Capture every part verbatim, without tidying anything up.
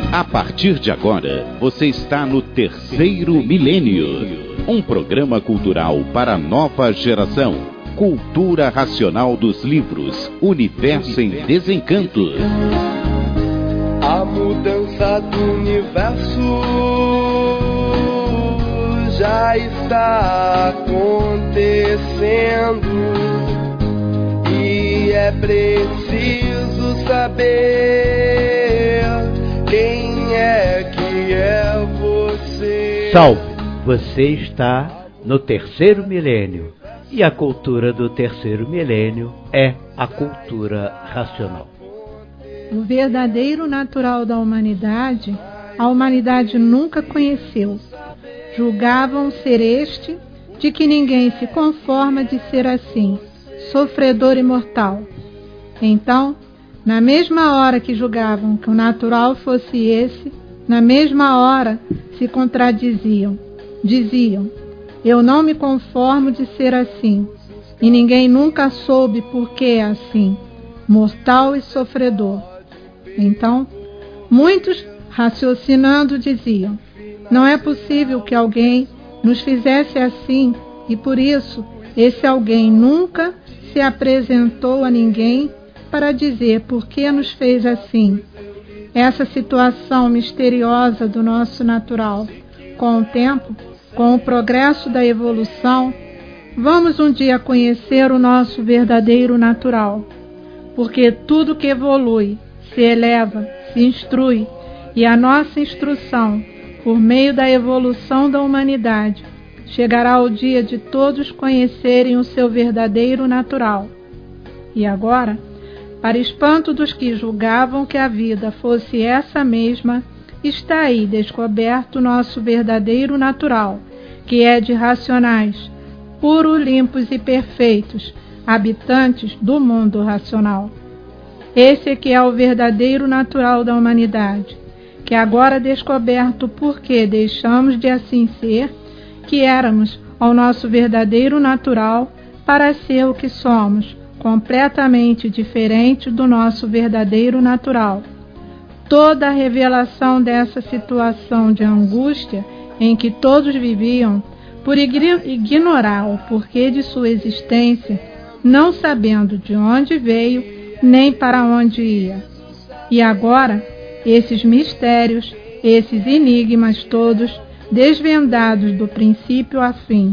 A partir de agora, você está no Terceiro Milênio, um programa cultural para a nova geração. Cultura racional dos livros, Universo em Desencanto. A mudança do universo já está acontecendo e é preciso saber quem é que é você. Salve! Você está no Terceiro Milênio e a cultura do Terceiro Milênio é a cultura racional. O verdadeiro natural da humanidade, a humanidade nunca conheceu. Julgavam ser este, de que ninguém se conforma de ser assim, sofredor e mortal. Então, na mesma hora que julgavam que o natural fosse esse, na mesma hora se contradiziam. Diziam, eu não me conformo de ser assim, e ninguém nunca soube por que é assim, mortal e sofredor. Então, muitos, raciocinando, diziam, não é possível que alguém nos fizesse assim, e por isso esse alguém nunca se apresentou a ninguém para dizer por que nos fez assim. Essa situação misteriosa do nosso natural, com o tempo, com o progresso da evolução, vamos um dia conhecer o nosso verdadeiro natural, porque tudo que evolui, se eleva, se instrui, e a nossa instrução, por meio da evolução da humanidade, chegará ao dia de todos conhecerem o seu verdadeiro natural. E agora, para espanto dos que julgavam que a vida fosse essa mesma, está aí descoberto o nosso verdadeiro natural, que é de racionais, puros, limpos e perfeitos, habitantes do mundo racional. Esse é que é o verdadeiro natural da humanidade, que agora descoberto por que deixamos de assim ser, que éramos ao nosso verdadeiro natural para ser o que somos, completamente diferente do nosso verdadeiro natural. Toda a revelação dessa situação de angústia em que todos viviam, por ignorar o porquê de sua existência, não sabendo de onde veio, nem para onde ia. E agora, esses mistérios, esses enigmas todos, desvendados do princípio a fim,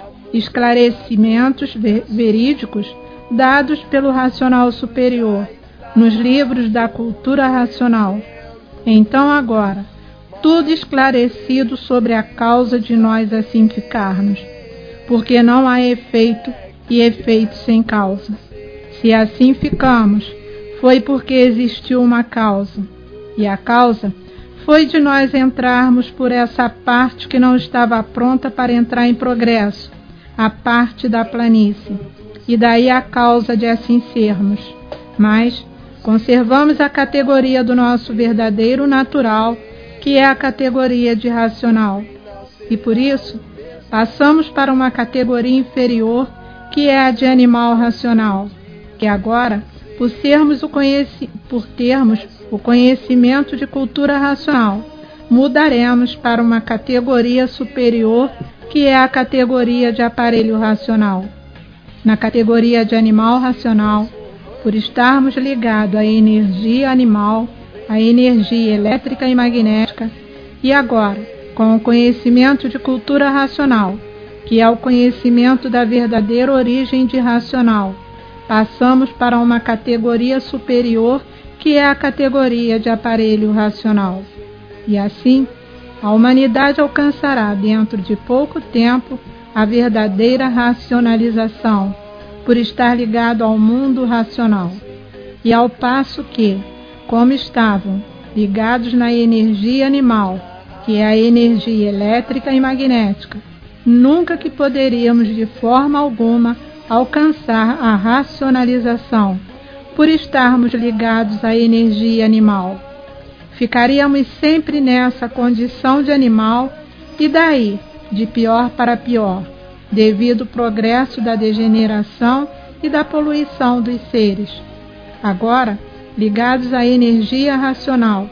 esclarecimentos verídicos dados pelo racional superior, nos livros da cultura racional. Então agora, tudo esclarecido sobre a causa de nós assim ficarmos, porque não há efeito e efeito sem causa. Se assim ficamos, foi porque existiu uma causa, e a causa foi de nós entrarmos por essa parte que não estava pronta para entrar em progresso, a parte da planície, e daí a causa de assim sermos. Mas conservamos a categoria do nosso verdadeiro natural, que é a categoria de racional, e por isso passamos para uma categoria inferior, que é a de animal racional, que agora, por, sermos o conheci- por termos o conhecimento de cultura racional, mudaremos para uma categoria superior, que é a categoria de aparelho racional. Na categoria de animal racional, por estarmos ligados à energia animal, à energia elétrica e magnética, e agora, com o conhecimento de cultura racional, que é o conhecimento da verdadeira origem de racional, passamos para uma categoria superior, que é a categoria de aparelho racional. E assim, a humanidade alcançará dentro de pouco tempo a verdadeira racionalização, por estar ligado ao mundo racional. E ao passo que, como estavam ligados na energia animal, que é a energia elétrica e magnética, nunca que poderíamos de forma alguma alcançar a racionalização, por estarmos ligados à energia animal. Ficaríamos sempre nessa condição de animal e daí, de pior para pior, devido ao progresso da degeneração e da poluição dos seres. Agora, ligados à energia racional,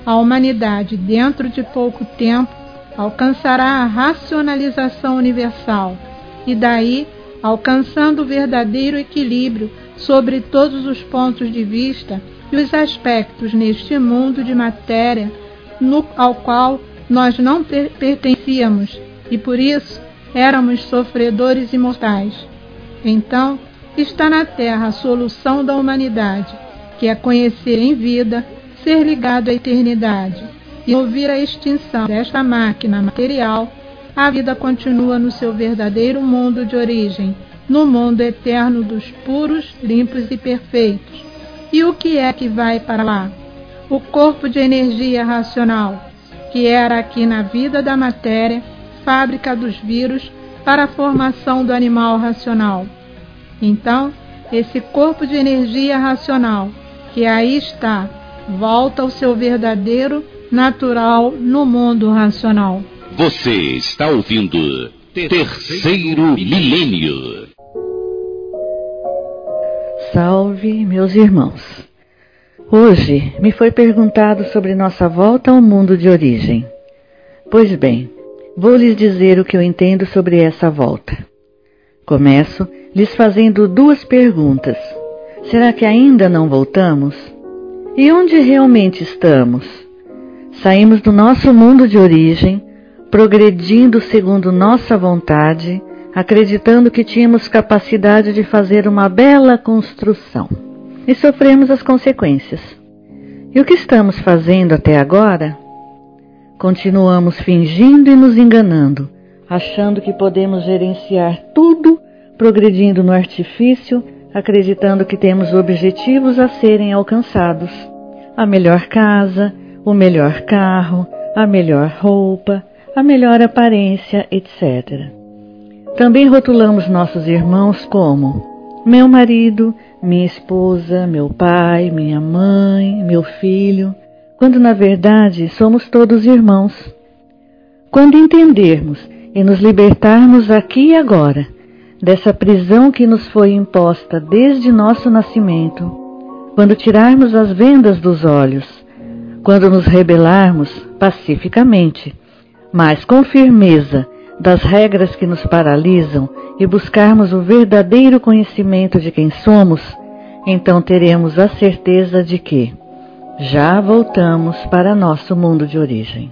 a humanidade, dentro de pouco tempo, alcançará a racionalização universal e daí, alcançando o verdadeiro equilíbrio sobre todos os pontos de vista e os aspectos neste mundo de matéria no, ao qual nós não per- pertencíamos e por isso éramos sofredores imortais. Então, está na Terra a solução da humanidade, que é conhecer em vida, ser ligado à eternidade e ouvir a extinção desta máquina material. A vida continua no seu verdadeiro mundo de origem, no mundo eterno dos puros, limpos e perfeitos. E o que é que vai para lá? O corpo de energia racional, que era aqui na vida da matéria, fábrica dos vírus para a formação do animal racional. Então, esse corpo de energia racional, que aí está, volta ao seu verdadeiro natural no mundo racional. Você está ouvindo Terceiro Milênio. Salve, meus irmãos. Hoje me foi perguntado sobre nossa volta ao mundo de origem. Pois bem, vou lhes dizer o que eu entendo sobre essa volta. Começo lhes fazendo duas perguntas. Será que ainda não voltamos? E onde realmente estamos? Saímos do nosso mundo de origem, progredindo segundo nossa vontade, acreditando que tínhamos capacidade de fazer uma bela construção. E sofremos as consequências. E o que estamos fazendo até agora? Continuamos fingindo e nos enganando, achando que podemos gerenciar tudo, progredindo no artifício, acreditando que temos objetivos a serem alcançados. A melhor casa, o melhor carro, a melhor roupa, a melhor aparência, etcétera. Também rotulamos nossos irmãos como meu marido, minha esposa, meu pai, minha mãe, meu filho, quando na verdade somos todos irmãos. Quando entendermos e nos libertarmos aqui e agora dessa prisão que nos foi imposta desde nosso nascimento, quando tirarmos as vendas dos olhos, quando nos rebelarmos pacificamente, mas com firmeza, das regras que nos paralisam e buscarmos o verdadeiro conhecimento de quem somos, então teremos a certeza de que já voltamos para nosso mundo de origem.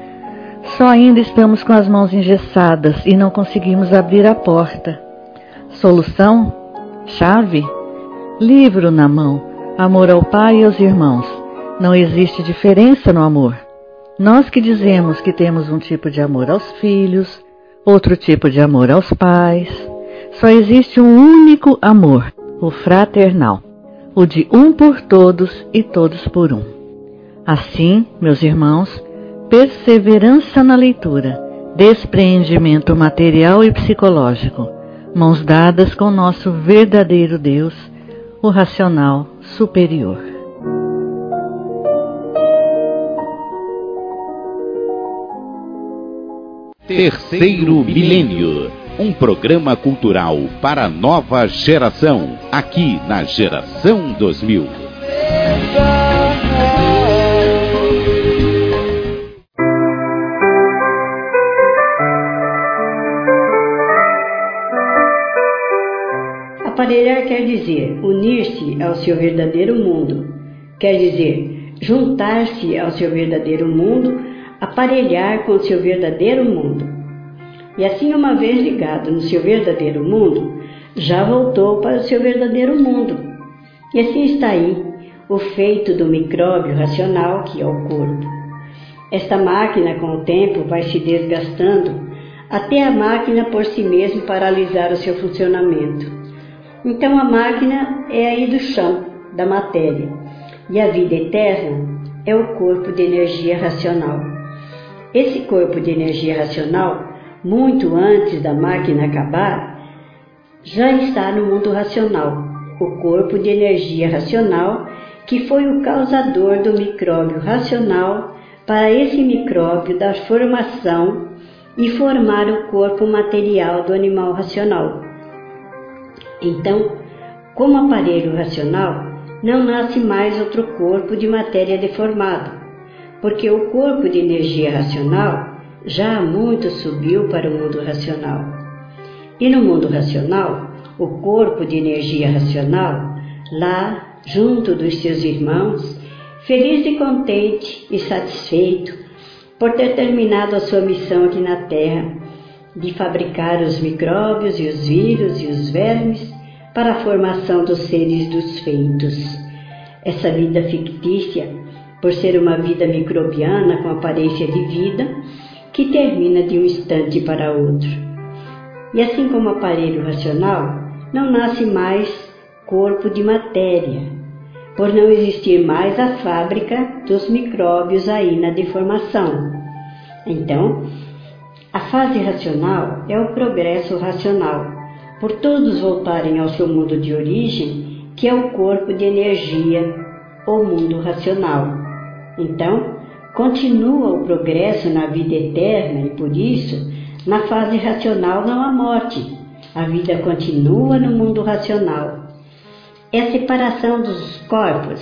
Só ainda estamos com as mãos engessadas e não conseguimos abrir a porta. Solução? Chave? Livro na mão, amor ao pai e aos irmãos. Não existe diferença no amor. Nós que dizemos que temos um tipo de amor aos filhos, outro tipo de amor aos pais, só existe um único amor, o fraternal, o de um por todos e todos por um. Assim, meus irmãos, perseverança na leitura, despreendimento material e psicológico, mãos dadas com nosso verdadeiro Deus, o racional superior. Terceiro Milênio, um programa cultural para a nova geração, aqui na Geração dois mil. Aparelhar quer dizer unir-se ao seu verdadeiro mundo, quer dizer juntar-se ao seu verdadeiro mundo, aparelhar com o seu verdadeiro mundo. E assim, uma vez ligado no seu verdadeiro mundo, já voltou para o seu verdadeiro mundo. E assim está aí o feito do micróbio racional, que é o corpo. Esta máquina, com o tempo, vai se desgastando até a máquina por si mesma paralisar o seu funcionamento. Então a máquina é aí do chão, da matéria, e a vida eterna é o corpo de energia racional. Esse corpo de energia racional, muito antes da máquina acabar, já está no mundo racional, o corpo de energia racional, que foi o causador do micróbio racional para esse micróbio dar formação e formar o corpo material do animal racional. Então, como aparelho racional, não nasce mais outro corpo de matéria deformado, porque o corpo de energia racional já há muito subiu para o mundo racional. E no mundo racional, o corpo de energia racional, lá junto dos seus irmãos, feliz e contente e satisfeito por ter terminado a sua missão aqui na Terra, de fabricar os micróbios e os vírus e os vermes para a formação dos seres dos feitos. Essa vida fictícia, por ser uma vida microbiana com aparência de vida, que termina de um instante para outro. E assim como o aparelho racional, não nasce mais corpo de matéria, por não existir mais a fábrica dos micróbios aí na deformação. Então, a fase racional é o progresso racional, por todos voltarem ao seu mundo de origem, que é o corpo de energia, o mundo racional. Então, continua o progresso na vida eterna e, por isso, na fase racional não há morte. A vida continua no mundo racional. É a separação dos corpos.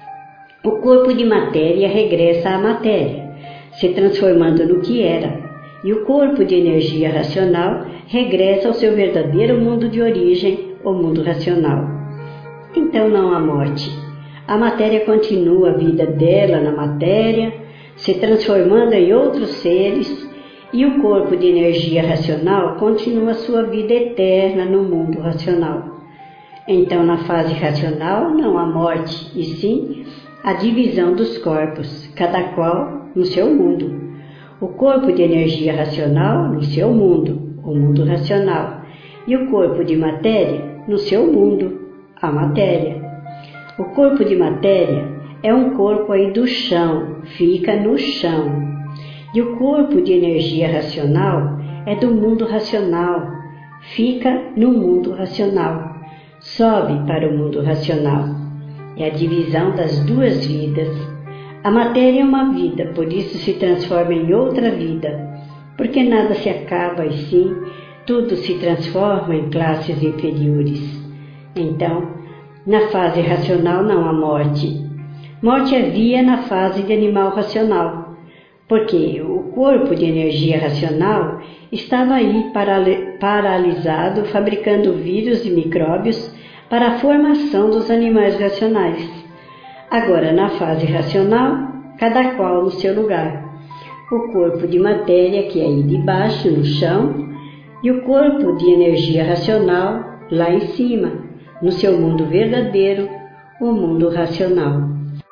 O corpo de matéria regressa à matéria, se transformando no que era. E o corpo de energia racional regressa ao seu verdadeiro mundo de origem, o mundo racional. Então não há morte. A matéria continua a vida dela na matéria, se transformando em outros seres, e o corpo de energia racional continua sua vida eterna no mundo racional. Então, na fase racional não há morte, e sim a divisão dos corpos, cada qual no seu mundo. O corpo de energia racional no seu mundo, o mundo racional, e o corpo de matéria no seu mundo, a matéria. O corpo de matéria é um corpo aí do chão, fica no chão. E o corpo de energia racional é do mundo racional, fica no mundo racional, sobe para o mundo racional. É a divisão das duas vidas. A matéria é uma vida, por isso se transforma em outra vida, porque nada se acaba e sim, tudo se transforma em classes inferiores. Então, na fase racional não há morte. Morte havia na fase de animal racional, porque o corpo de energia racional estava aí paralisado, fabricando vírus e micróbios para a formação dos animais racionais. Agora, na fase racional, cada qual no seu lugar. O corpo de matéria, que é aí de baixo, no chão, e o corpo de energia racional, lá em cima, no seu mundo verdadeiro, o mundo racional.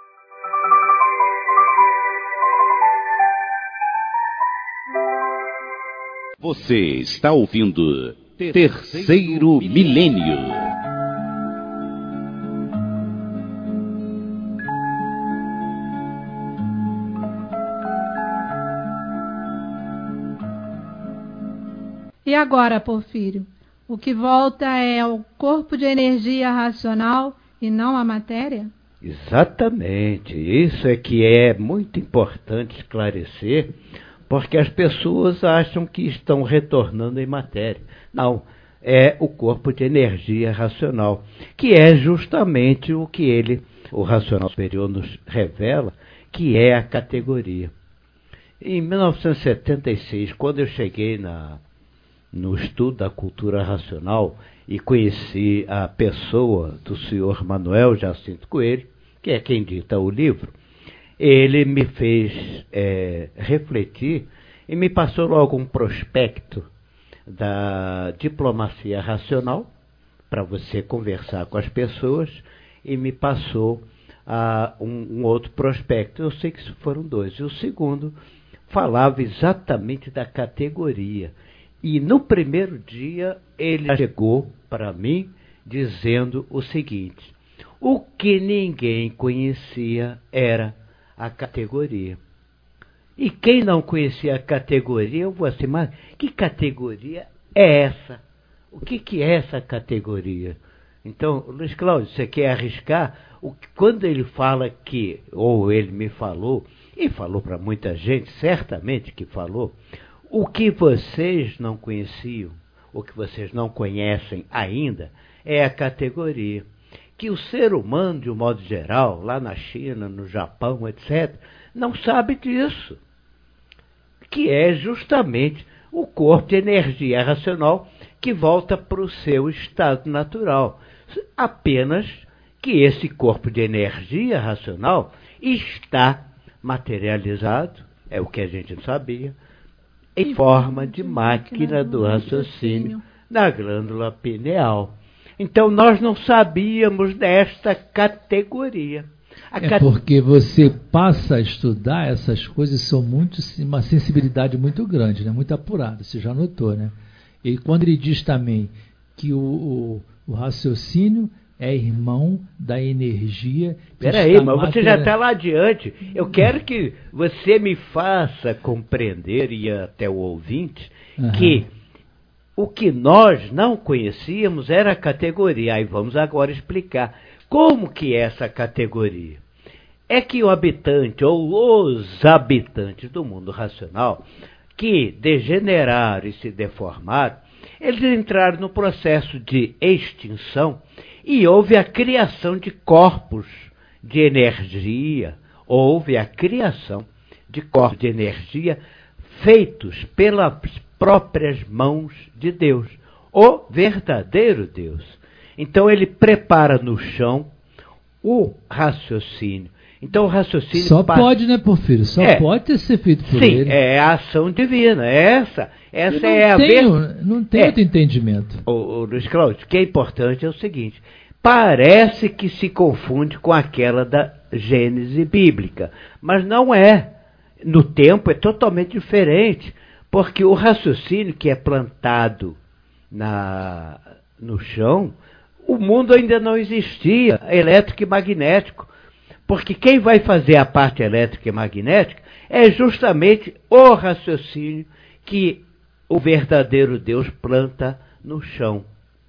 Você está ouvindo Terceiro Milênio. E agora, Porfírio, o que volta é o corpo de energia racional e não a matéria? Exatamente, isso é que é muito importante esclarecer, porque as pessoas acham que estão retornando em matéria. Não, é o corpo de energia racional, que é justamente o que ele, o racional superior, nos revela, que é a categoria. Em mil novecentos e setenta e seis, quando eu cheguei na... no estudo da cultura racional e conheci a pessoa do senhor Manuel Jacinto Coelho, que é quem dita o livro, ele me fez é, refletir e me passou logo um prospecto da diplomacia racional para você conversar com as pessoas e me passou ah, um, um outro prospecto. Eu sei que foram dois. E o segundo falava exatamente da categoria. E no primeiro dia ele chegou para mim dizendo o seguinte: o que ninguém conhecia era a categoria. E quem não conhecia a categoria, eu vou assim, mas que categoria é essa? O que, que é essa categoria? Então, Luiz Cláudio, você quer arriscar? O, quando ele fala que, ou ele me falou, e falou para muita gente, certamente que falou, o que vocês não conheciam, o que vocês não conhecem ainda, é a categoria. que o ser humano, de um modo geral, lá na China, no Japão, etcétera, não sabe disso, que é justamente o corpo de energia racional que volta para o seu estado natural. Apenas que esse corpo de energia racional está materializado, é o que a gente não sabia, em forma de máquina do raciocínio na glândula pineal. Então nós não sabíamos desta categoria. A é cat... porque você passa a estudar essas coisas, são muito, uma sensibilidade muito grande, né? Muito apurada, você já notou, né? E quando ele diz também que o, o, o raciocínio é irmão da energia. Peraí, mas matéria... você já está lá adiante. Eu quero que você me faça compreender, e até o ouvinte, uhum. que o que nós não conhecíamos era a categoria. Aí vamos agora explicar. Como que é essa categoria? É que o habitante, ou os habitantes do mundo racional, que degeneraram e se deformaram, eles entraram no processo de extinção e houve a criação de corpos de energia, houve a criação de corpos de energia feitos pelas próprias mãos de Deus, o verdadeiro Deus. Então ele prepara no chão o raciocínio. Então o raciocínio... Só passa... pode, né, Porfírio? Só é, pode ter ser feito por sim, ele. Sim, é a ação divina. Essa, essa é a... Tenho, ver... Não tem é. outro entendimento. O, o Luiz Cláudio, o que é importante é o seguinte. Parece que se confunde com aquela da Gênese bíblica. Mas não é. No tempo é totalmente diferente. Porque o raciocínio que é plantado na, no chão... O mundo ainda não existia, elétrico e magnético, porque quem vai fazer a parte elétrica e magnética é justamente o raciocínio que o verdadeiro Deus planta no chão.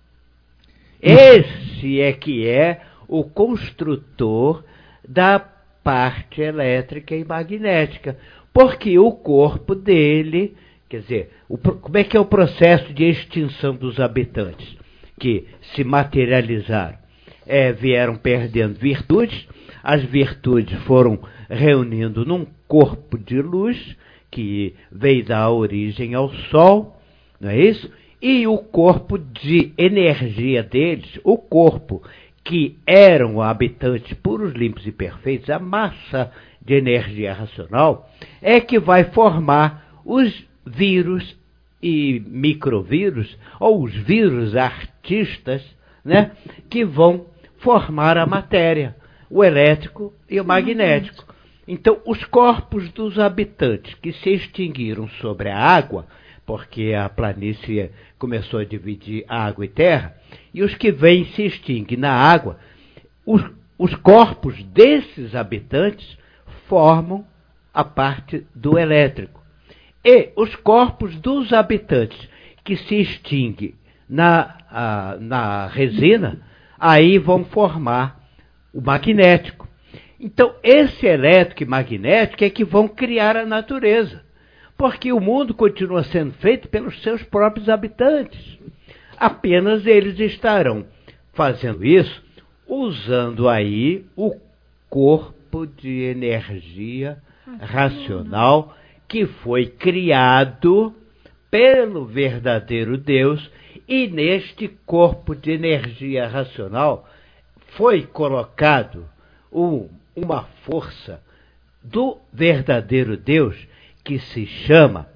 Esse é que é o construtor da parte elétrica e magnética, porque o corpo dele, quer dizer, o, como é que é o processo de extinção dos habitantes? Que se materializaram, é, vieram perdendo virtudes, as virtudes foram reunindo num corpo de luz, que veio dar origem ao Sol, não é isso? E o corpo de energia deles, o corpo que eram habitantes puros, limpos e perfeitos, a massa de energia racional, é que vai formar os vírus e microvírus, ou os vírus artistas, né, que vão formar a matéria, o elétrico e o magnético. Então, os corpos dos habitantes que se extinguiram sobre a água, porque a planície começou a dividir água e terra, e os que vêm se extinguem na água, os, os corpos desses habitantes formam a parte do elétrico. E os corpos dos habitantes que se extinguem na, a, na resina, aí vão formar o magnético. Então, esse elétrico e magnético é que vão criar a natureza, porque o mundo continua sendo feito pelos seus próprios habitantes. Apenas eles estarão fazendo isso usando aí o corpo de energia racional que foi criado pelo verdadeiro Deus, e neste corpo de energia racional foi colocado um, uma força do verdadeiro Deus que se chama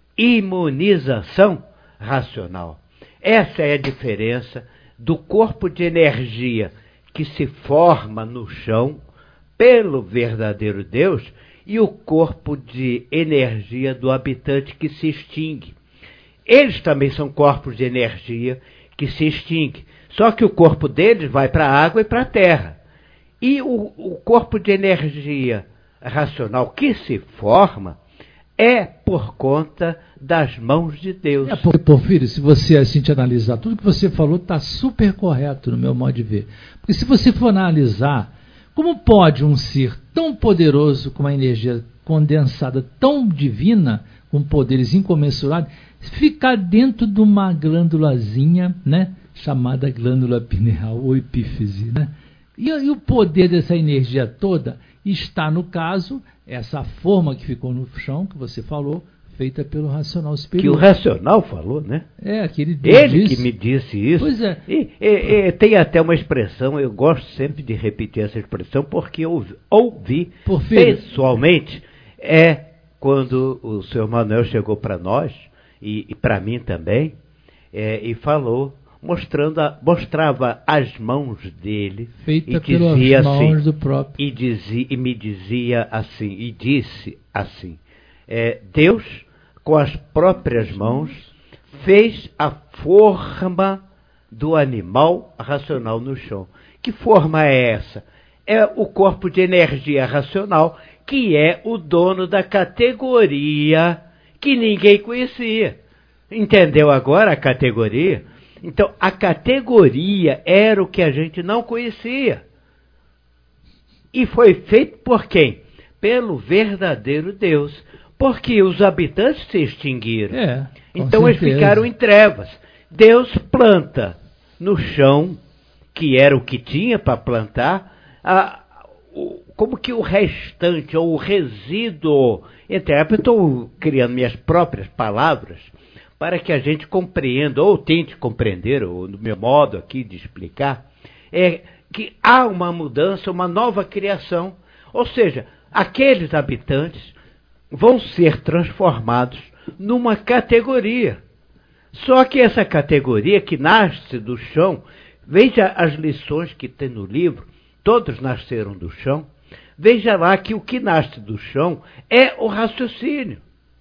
imunização racional. Essa é a diferença do corpo de energia que se forma no chão pelo verdadeiro Deus e o corpo de energia do habitante que se extingue. Eles também são corpos de energia que se extinguem, só que o corpo deles vai para a água e para a terra. E o, o corpo de energia racional que se forma é por conta das mãos de Deus. É, Porfírio, se você assim te analisar, tudo que você falou está super correto no meu modo de ver. Porque se você for analisar, como pode um ser tão poderoso, com uma energia condensada tão divina, com poderes incomensuráveis, ficar dentro de uma glândulazinha, né, chamada glândula pineal ou epífise, né? E, e o poder dessa energia toda está, no caso, essa forma que ficou no chão, que você falou, feita pelo racional superior. Que o racional falou, né? É, aquele Ele disse. que me disse isso. Pois é. E, e, e tem até uma expressão, eu gosto sempre de repetir essa expressão, porque eu ouvi, ouvi pessoalmente, é quando o senhor Manuel chegou para nós, e, e para mim também, é, e falou, mostrando a, mostrava as mãos dele, feita e pelas dizia mãos assim, do próprio. E, dizia, e me dizia assim, e disse assim, é, Deus, com as próprias mãos, fez a forma do animal racional no chão. Que forma é essa? É o corpo de energia racional, que é o dono da categoria que ninguém conhecia. Entendeu agora a categoria? Então, a categoria era o que a gente não conhecia. E foi feito por quem? Pelo verdadeiro Deus. Porque os habitantes se extinguiram. É, então eles ficaram em trevas. Deus planta no chão, que era o que tinha para plantar, a, o, como que o restante, ou o resíduo, entre aspas, eu estou criando minhas próprias palavras, para que a gente compreenda, ou tente compreender, ou no meu modo aqui de explicar, é que há uma mudança, uma nova criação. Ou seja, aqueles habitantes vão ser transformados numa categoria. Só que essa categoria que nasce do chão, veja as lições que tem no livro, todos nasceram do chão, veja lá que o que nasce do chão é o raciocínio.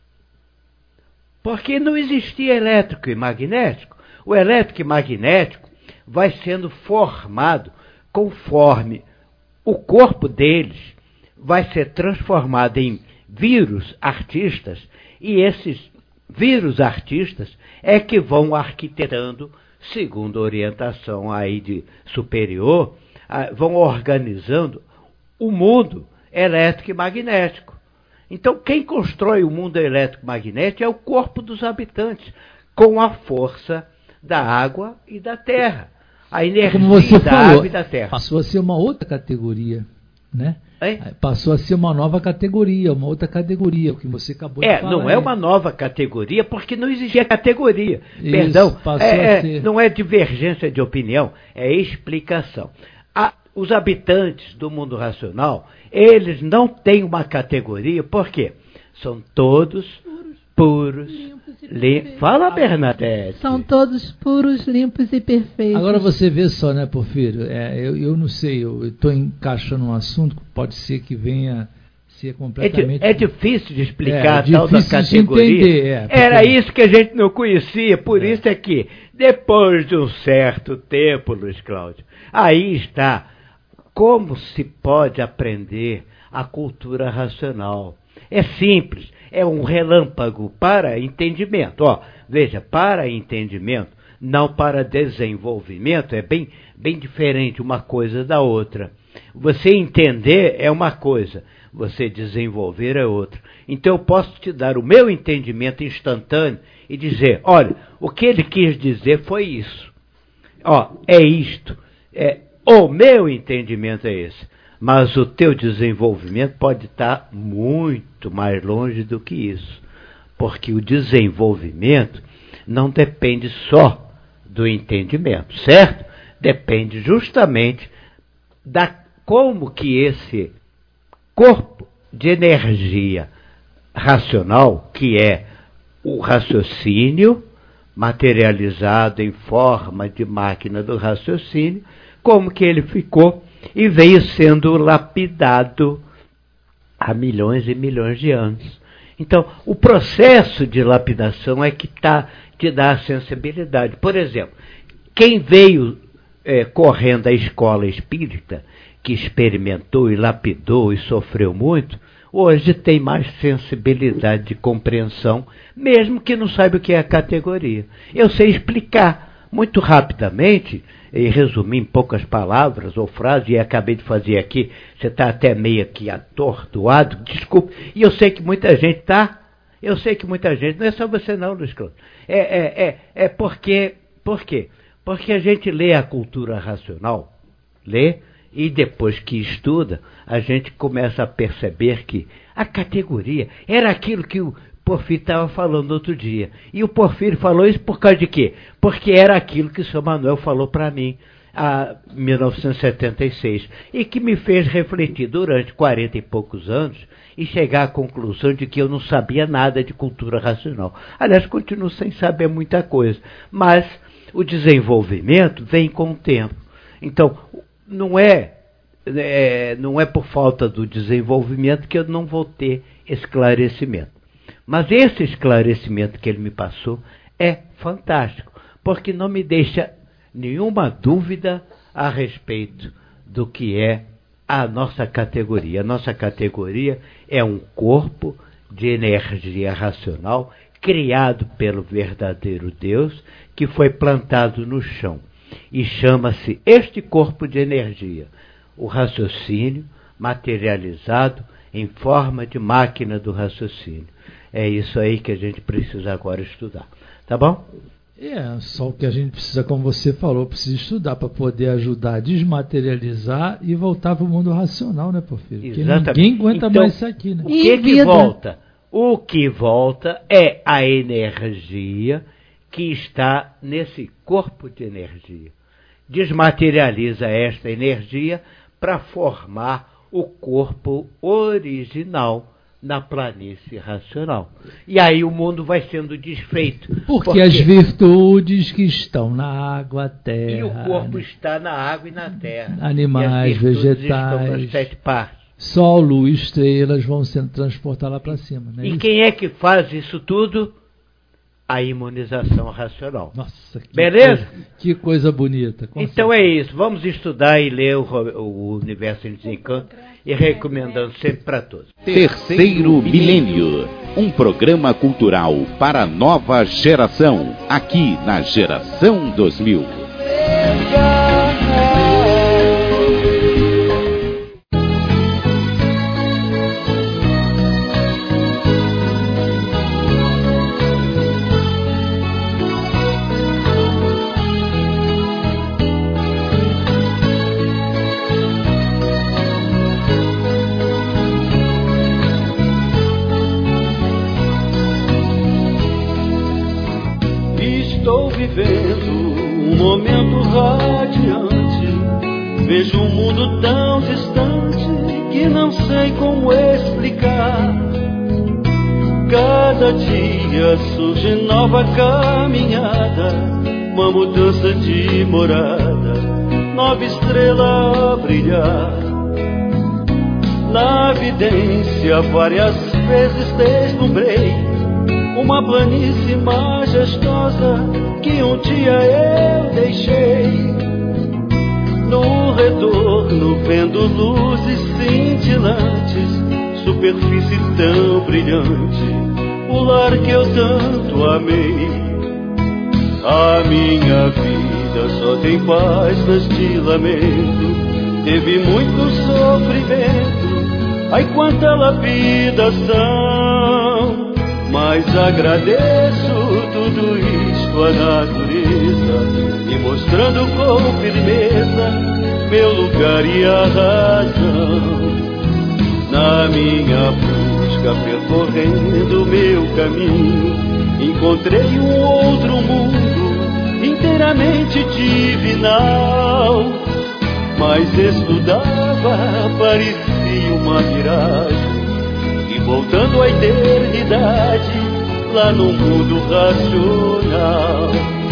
Porque não existia elétrico e magnético. O elétrico e magnético vai sendo formado conforme o corpo deles vai ser transformado em vírus artistas, e esses vírus artistas é que vão arquitetando, segundo orientação aí de superior, vão organizando o mundo elétrico e magnético. Então, quem constrói o mundo elétrico e magnético é o corpo dos habitantes, com a força da água e da terra. A energia Como você da falou, água e da terra. Passou a ser uma outra categoria, né? Hein? Passou a ser uma nova categoria, uma outra categoria, o que você acabou é, de falar. Não é uma nova categoria, porque não existia categoria. Isso, Perdão, passou é, a ser. não é divergência de opinião, é explicação. A, os habitantes do mundo racional, eles não têm uma categoria, por quê? São todos puros, limpos. Fala, Bernadette. São todos puros, limpos e perfeitos. Agora você vê só, né, Porfírio? É, eu, eu não sei, eu estou encaixando um assunto que pode ser que venha ser completamente... É, di, é difícil de explicar é, a tal da categoria. De entender, é, porque... Era isso que a gente não conhecia, por é. isso é que, depois de um certo tempo, Luiz Cláudio, aí está como se pode aprender a cultura racional. É simples. É um relâmpago para entendimento. Ó, veja, para entendimento, não para desenvolvimento, é bem, bem diferente uma coisa da outra. Você entender é uma coisa, você desenvolver é outra. Então eu posso te dar o meu entendimento instantâneo e dizer, olha, o que ele quis dizer foi isso. Ó, é isto. É, o meu entendimento é esse. Mas o teu desenvolvimento pode estar muito mais longe do que isso. Porque o desenvolvimento não depende só do entendimento, certo? Depende justamente da como que esse corpo de energia racional, que é o raciocínio materializado em forma de máquina do raciocínio, como que ele ficou e veio sendo lapidado há milhões e milhões de anos. Então, o processo de lapidação é que tá, te dá a sensibilidade. Por exemplo, quem veio é, correndo à escola espírita, que experimentou e lapidou e sofreu muito, hoje tem mais sensibilidade de compreensão, mesmo que não saiba o que é a categoria. Eu sei explicar muito rapidamente, e resumir em poucas palavras ou frases, e acabei de fazer aqui, você está até meio aqui atordoado, desculpe, e eu sei que muita gente está, eu sei que muita gente, não é só você não, Luiz Cláudio, é, é, é, é porque, por quê? Porque a gente lê a cultura racional, lê, E depois que estuda, a gente começa a perceber que a categoria era aquilo que o Porfírio estava falando outro dia. E o Porfírio falou isso por causa de quê? Porque era aquilo que o senhor Manuel falou para mim em mil novecentos e setenta e seis. E que me fez refletir durante quarenta e poucos anos e chegar à conclusão de que eu não sabia nada de cultura racional. Aliás, continuo sem saber muita coisa. Mas o desenvolvimento vem com o tempo. Então, não é, é, não é por falta do desenvolvimento que eu não vou ter esclarecimento. Mas esse esclarecimento que ele me passou é fantástico, porque não me deixa nenhuma dúvida a respeito do que é a nossa categoria. A nossa categoria é um corpo de energia racional criado pelo verdadeiro Deus, que foi plantado no chão. E chama-se este corpo de energia, o raciocínio materializado em forma de máquina do raciocínio. É isso aí que a gente precisa agora estudar. Tá bom? É, só o que a gente precisa, como você falou, precisa estudar para poder ajudar a desmaterializar e voltar para o mundo racional, né, Porfírio? Porque Exatamente. Ninguém aguenta então, mais isso aqui, né? O que, que volta? O que volta é a energia que está nesse corpo de energia. Desmaterializa esta energia para formar o corpo original na planície racional. E aí o mundo vai sendo desfeito. Porque, porque as virtudes que estão na água, terra... E o corpo, né, está na água e na terra. Animais, vegetais... Estão nas sete partes. Sol, lua e estrelas vão sendo transportadas lá para cima. Não é e isso? Quem é que faz isso tudo? A imunização racional. Nossa, que beleza? Coisa, que coisa bonita. Então é isso. Vamos estudar e ler o, o Universo em Desencanto e recomendando sempre para todos. Terceiro Milênio, um programa cultural para a nova geração, aqui na Geração dois mil. Vejo um mundo tão distante que não sei como explicar. Cada dia surge nova caminhada, uma mudança de morada, nova estrela a brilhar. Na vidência várias vezes deslumbrei uma planície majestosa que um dia eu deixei. No retorno vendo luzes cintilantes, superfície tão brilhante, o lar que eu tanto amei. A minha vida só tem paz neste lamento, teve muito sofrimento, ai quanta lapidação. Mas agradeço tudo isto à natureza, me mostrando com firmeza meu lugar e a razão. Na minha busca percorrendo meu caminho, encontrei um outro mundo inteiramente divinal. Mas estudava, parecia uma miragem, e voltando à eternidade, lá no mundo racional.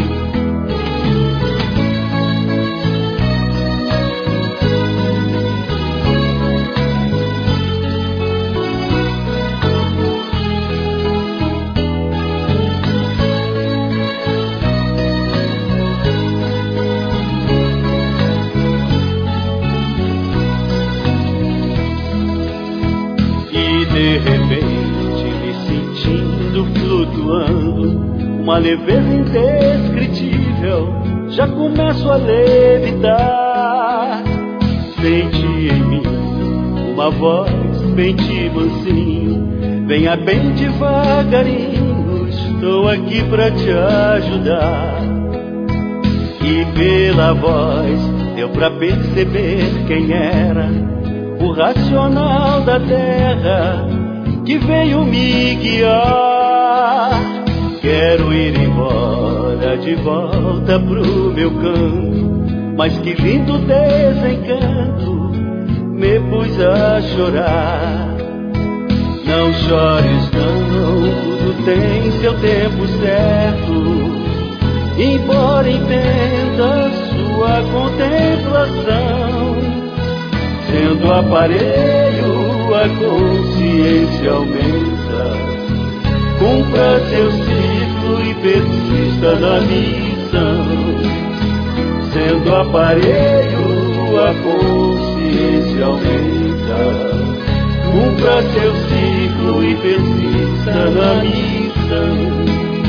De repente me sentindo flutuando, uma leveza indescritível, já começo a levitar. Senti em mim uma voz bem de mansinho, venha bem devagarinho, estou aqui pra te ajudar. E pela voz deu pra perceber quem era o racional da terra que veio me guiar. Quero ir embora de volta pro meu canto, mas que lindo desencanto me pus a chorar. Não chores não, tudo tem seu tempo certo, embora entenda sua contemplação. Sendo aparelho, a consciência aumenta. Cumpra seu ciclo e persista na missão. Sendo aparelho, a consciência aumenta. Cumpra seu ciclo e persista na missão.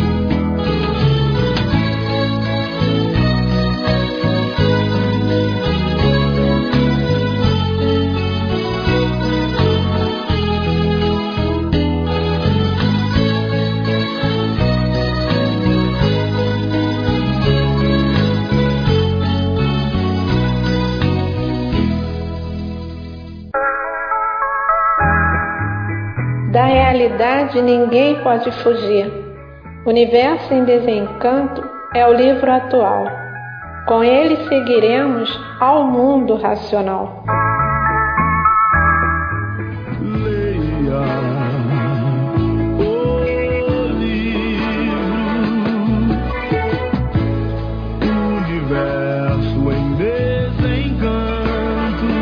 Da realidade ninguém pode fugir. Universo em Desencanto é o livro atual. Com ele seguiremos ao mundo racional. Leia o livro Universo em Desencanto.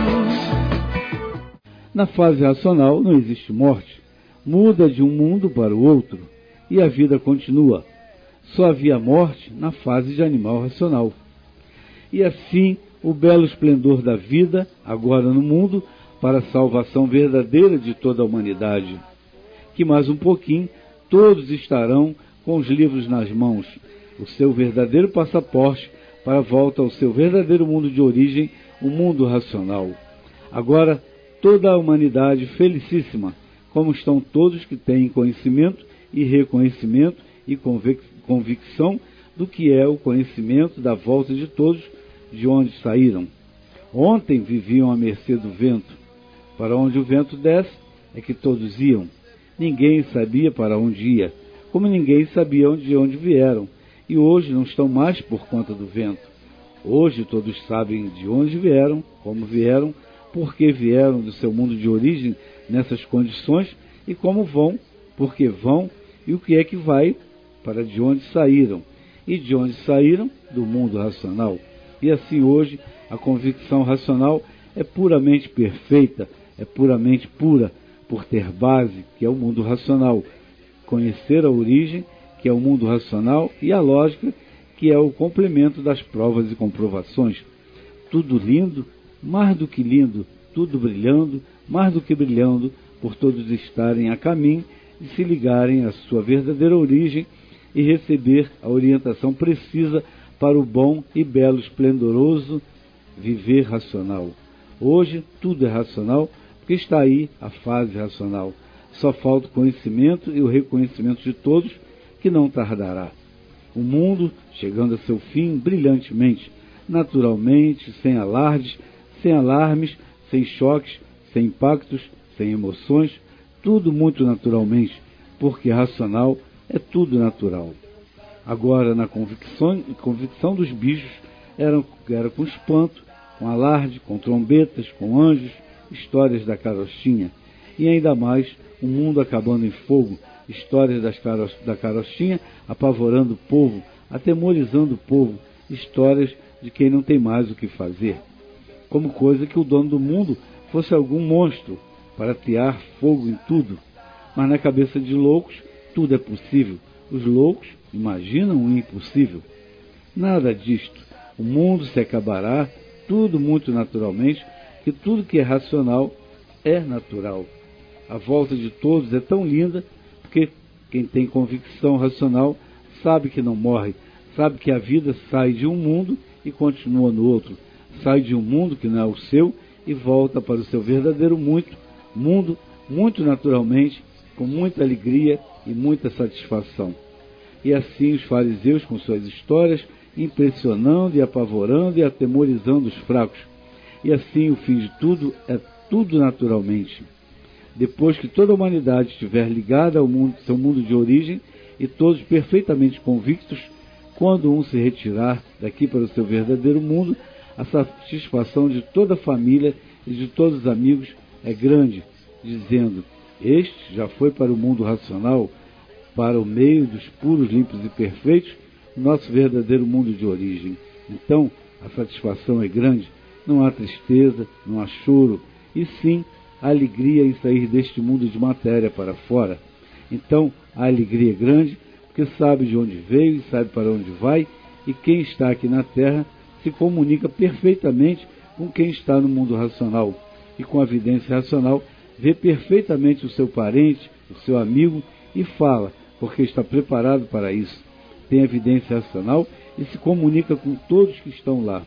Na fase racional não existe morte. Muda de um mundo para o outro, e a vida continua. Só havia morte na fase de animal racional. E assim, o belo esplendor da vida, agora no mundo, para a salvação verdadeira de toda a humanidade. Que mais um pouquinho, todos estarão com os livros nas mãos, o seu verdadeiro passaporte para a volta ao seu verdadeiro mundo de origem, o mundo racional. Agora, toda a humanidade felicíssima, como estão todos que têm conhecimento e reconhecimento e convicção do que é o conhecimento da volta de todos de onde saíram. Ontem viviam à mercê do vento. Para onde o vento desce é que todos iam. Ninguém sabia para onde ia, como ninguém sabia de onde vieram, e hoje não estão mais por conta do vento. Hoje todos sabem de onde vieram, como vieram, por que vieram do seu mundo de origem nessas condições e como vão, por que vão e o que é que vai para de onde saíram. E de onde saíram? Do mundo racional. E assim hoje a convicção racional é puramente perfeita, é puramente pura, por ter base, que é o mundo racional, conhecer a origem, que é o mundo racional, e a lógica, que é o complemento das provas e comprovações. Tudo lindo, mais do que lindo, tudo brilhando, mais do que brilhando, por todos estarem a caminho de se ligarem à sua verdadeira origem e receber a orientação precisa para o bom e belo, esplendoroso viver racional. Hoje tudo é racional, porque está aí a fase racional. Só falta o conhecimento e o reconhecimento de todos, que não tardará. O mundo chegando a seu fim brilhantemente, naturalmente, sem alardes, sem alarmes, sem choques, sem impactos, sem emoções, tudo muito naturalmente, porque racional é tudo natural. Agora, na convicção, convicção dos bichos, era, era com espanto, com alarde, com trombetas, com anjos, histórias da carochinha, e ainda mais o mundo acabando em fogo, histórias das caro, da carochinha apavorando o povo, atemorizando o povo, histórias de quem não tem mais o que fazer. Como coisa que o dono do mundo fosse algum monstro para atear fogo em tudo. Mas na cabeça de loucos tudo é possível. Os loucos imaginam o impossível. Nada disto. O mundo se acabará, tudo muito naturalmente, que tudo que é racional é natural. A volta de todos é tão linda, porque quem tem convicção racional sabe que não morre, sabe que a vida sai de um mundo e continua no outro. Sai de um mundo que não é o seu e volta para o seu verdadeiro muito, mundo, muito naturalmente, com muita alegria e muita satisfação. E assim os fariseus, com suas histórias impressionando e apavorando e atemorizando os fracos. E assim o fim de tudo é tudo naturalmente. Depois que toda a humanidade estiver ligada ao mundo, seu mundo de origem, e todos perfeitamente convictos, quando um se retirar daqui para o seu verdadeiro mundo, a satisfação de toda a família e de todos os amigos é grande, dizendo: este já foi para o mundo racional, para o meio dos puros, limpos e perfeitos, o nosso verdadeiro mundo de origem. Então, a satisfação é grande, não há tristeza, não há choro, e sim a alegria em sair deste mundo de matéria para fora. Então, a alegria é grande, porque sabe de onde veio e sabe para onde vai, e quem está aqui na Terra se comunica perfeitamente com quem está no mundo racional, e com a vidência racional vê perfeitamente o seu parente, o seu amigo, e fala, porque está preparado para isso. Tem a vidência racional e se comunica com todos que estão lá.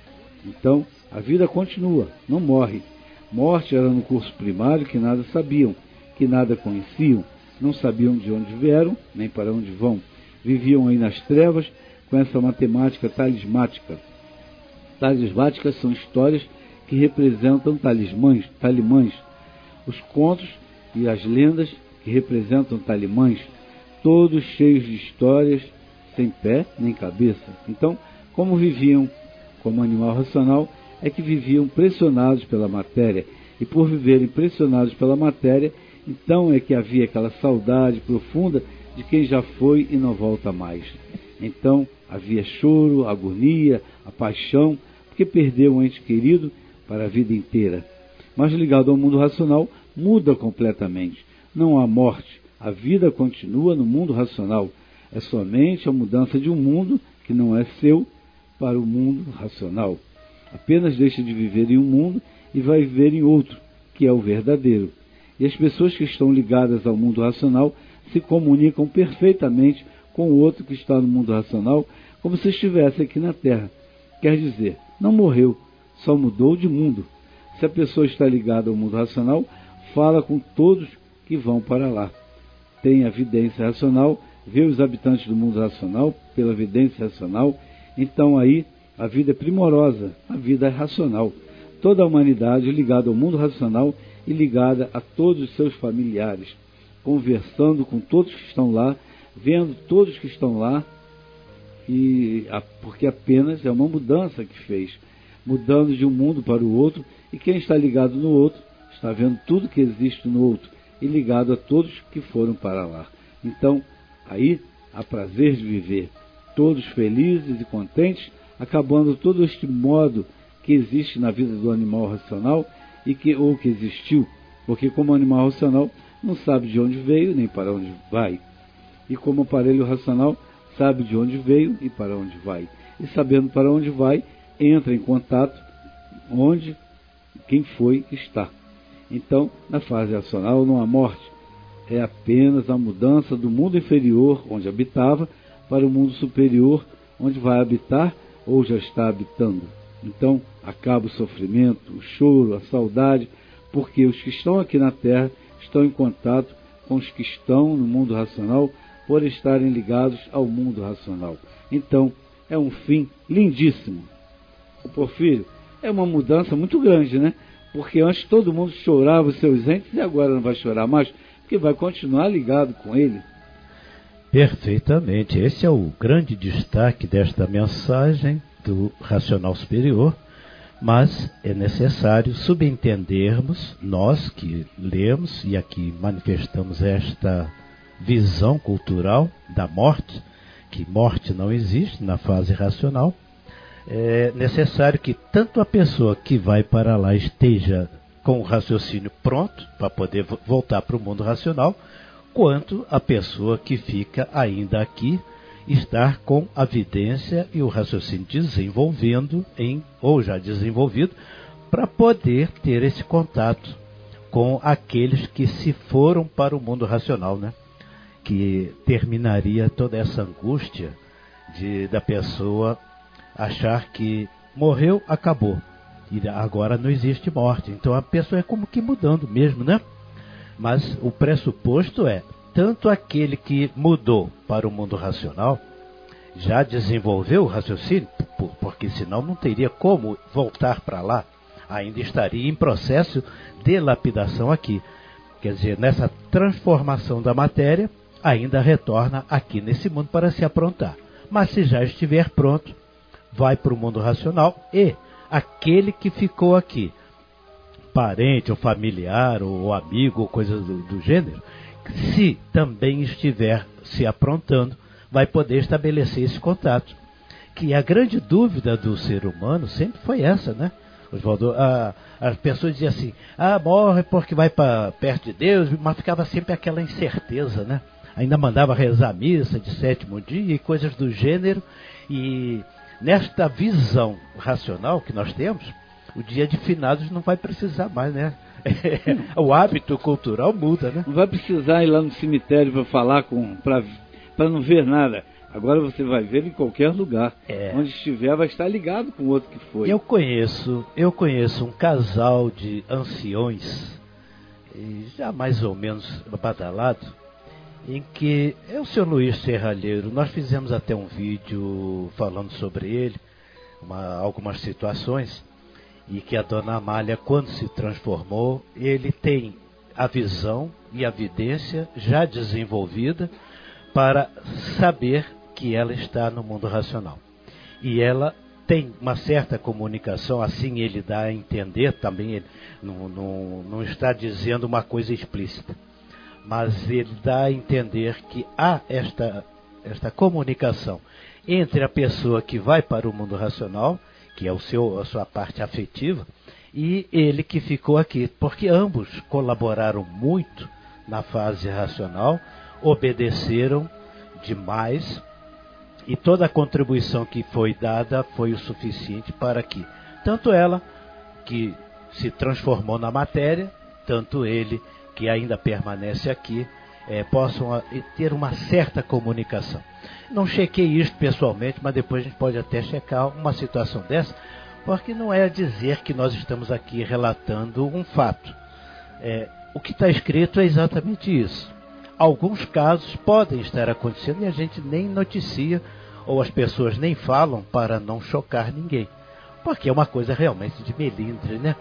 Então, a vida continua, não morre. Morte era no curso primário que nada sabiam, que nada conheciam, não sabiam de onde vieram, nem para onde vão. Viviam aí nas trevas com essa matemática talismática. Talismáticas são histórias que representam talismãs, talimãs. Os contos e as lendas que representam talimãs, todos cheios de histórias, sem pé nem cabeça. Então, como viviam como animal racional, é que viviam pressionados pela matéria, e por viverem pressionados pela matéria, então é que havia aquela saudade profunda de quem já foi e não volta mais. Então havia choro, agonia, a paixão, porque perdeu um ente querido para a vida inteira. Mas ligado ao mundo racional, muda completamente. Não há morte, a vida continua no mundo racional. É somente a mudança de um mundo que não é seu para o mundo racional. Apenas deixa de viver em um mundo e vai viver em outro, que é o verdadeiro. E as pessoas que estão ligadas ao mundo racional se comunicam perfeitamente com o outro que está no mundo racional, como se estivesse aqui na Terra. Quer dizer, não morreu, só mudou de mundo. Se a pessoa está ligada ao mundo racional, fala com todos que vão para lá. Tem a vidência racional, vê os habitantes do mundo racional pela vidência racional. Então aí a vida é primorosa, a vida é racional. Toda a humanidade ligada ao mundo racional e ligada a todos os seus familiares, conversando com todos que estão lá, vendo todos que estão lá, e porque apenas é uma mudança que fez, mudando de um mundo para o outro, e quem está ligado no outro está vendo tudo que existe no outro e ligado a todos que foram para lá. Então, aí há prazer de viver, todos felizes e contentes, acabando todo este modo que existe na vida do animal racional e que, ou que existiu, porque como animal racional não sabe de onde veio nem para onde vai, e como aparelho racional sabe de onde veio e para onde vai, e sabendo para onde vai, entra em contato onde quem foi está. Então, na fase racional não há morte, é apenas a mudança do mundo inferior, onde habitava, para o mundo superior, onde vai habitar ou já está habitando. Então, acaba o sofrimento, o choro, a saudade, porque os que estão aqui na Terra estão em contato com os que estão no mundo racional por estarem ligados ao mundo racional. Então, é um fim lindíssimo. O Porfírio, é uma mudança muito grande, né? Porque antes todo mundo chorava os seus entes e agora não vai chorar mais, porque vai continuar ligado com ele. Perfeitamente. Esse é o grande destaque desta mensagem do Racional Superior, mas é necessário subentendermos, nós que lemos e aqui manifestamos esta visão cultural da morte, que morte não existe na fase racional, é necessário que tanto a pessoa que vai para lá esteja com o raciocínio pronto para poder voltar para o mundo racional, quanto a pessoa que fica ainda aqui estar com a vidência e o raciocínio desenvolvendo em, ou já desenvolvido, para poder ter esse contato com aqueles que se foram para o mundo racional, né? Que terminaria toda essa angústia de, da pessoa achar que morreu, acabou. E agora não existe morte. Então a pessoa é como que mudando mesmo, né? Mas o pressuposto é, tanto aquele que mudou para o mundo racional, já desenvolveu o raciocínio, porque senão não teria como voltar para lá. Ainda estaria em processo de lapidação aqui. Quer dizer, nessa transformação da matéria, ainda retorna aqui nesse mundo para se aprontar. Mas se já estiver pronto, vai para o mundo racional e aquele que ficou aqui, parente ou familiar ou amigo ou coisa do, do gênero, se também estiver se aprontando, vai poder estabelecer esse contato. Que a grande dúvida do ser humano sempre foi essa, né? Oswaldo, a, as pessoas diziam assim, ah, morre porque vai para perto de Deus, mas ficava sempre aquela incerteza, né? Ainda mandava rezar a missa de sétimo dia e coisas do gênero. E nesta visão racional que nós temos, o dia de finados não vai precisar mais, né? O hábito cultural muda, né? Não vai precisar ir lá no cemitério para falar com, para para não ver nada. Agora você vai ver em qualquer lugar. É. Onde estiver vai estar ligado com o outro que foi. Eu conheço, eu conheço um casal de anciões, já mais ou menos badalado, em que é o senhor Luiz Serralheiro. Nós fizemos até um vídeo falando sobre ele, uma, algumas situações, e que a dona Amália, quando se transformou, ele tem a visão e a vidência já desenvolvida para saber que ela está no mundo racional. E ela tem uma certa comunicação, assim ele dá a entender, também ele não, não, não está dizendo uma coisa explícita, mas ele dá a entender que há esta, esta comunicação entre a pessoa que vai para o mundo racional, que é o seu, a sua parte afetiva, e ele que ficou aqui, porque ambos colaboraram muito na fase racional, obedeceram demais, e toda a contribuição que foi dada foi o suficiente para que tanto ela, que se transformou na matéria, tanto ele, que ainda permanece aqui, é, possam ter uma certa comunicação. Não chequei isso pessoalmente, mas depois a gente pode até checar uma situação dessa, porque não é dizer que nós estamos aqui relatando um fato. É, o que está escrito é exatamente isso. Alguns casos podem estar acontecendo e a gente nem noticia, ou as pessoas nem falam para não chocar ninguém. Porque é uma coisa realmente de melindre, né?